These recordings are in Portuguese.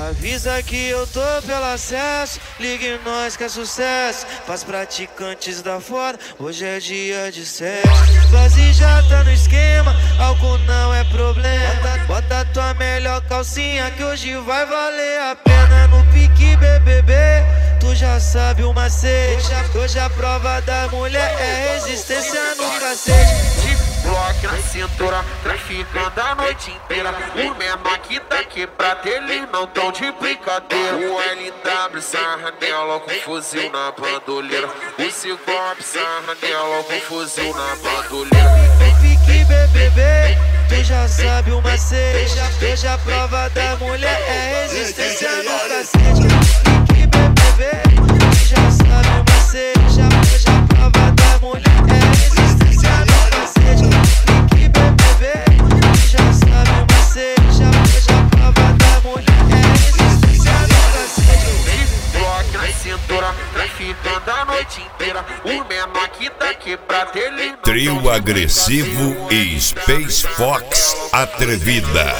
Avisa que eu tô pelo acesso, ligue nós que é sucesso. Pras praticantes da foda, hoje é dia de sexo. Base já tá no esquema, álcool não é problema. Bota tua melhor calcinha que hoje vai valer a pena. No pique BBB, tu já sabe o macete. Hoje a prova da mulher é resistência no cacete. Bloque na cintura, traficando a noite inteira. O menor que tá quebrado, eles não tão de brincadeira. O LW sarra nela com fuzil na bandoleira. O Ciclope sarra nela com fuzil na bandoleira. Vem pique BBB, tu já sabe o macete. Hoje a prova da mulher é resistência no cacete. Pique BBB, tu já sabe o macete. Hoje a prova da mulher é resistência no cacete. Pique BBB, tu já sabe o macete. Hoje a prova da mulher é resistência no cacete. Bloque na cintura, traficando a noite inteira. O menor que tá quebrado, ele não Trio agressivo e Space Fox atrevida.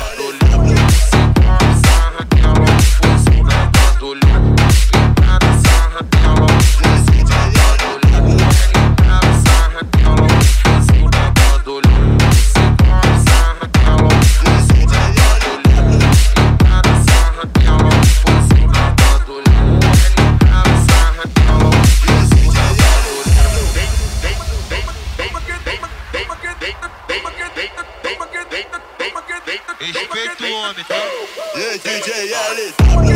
Respeita o homem, tá? E aí, DJ Alice?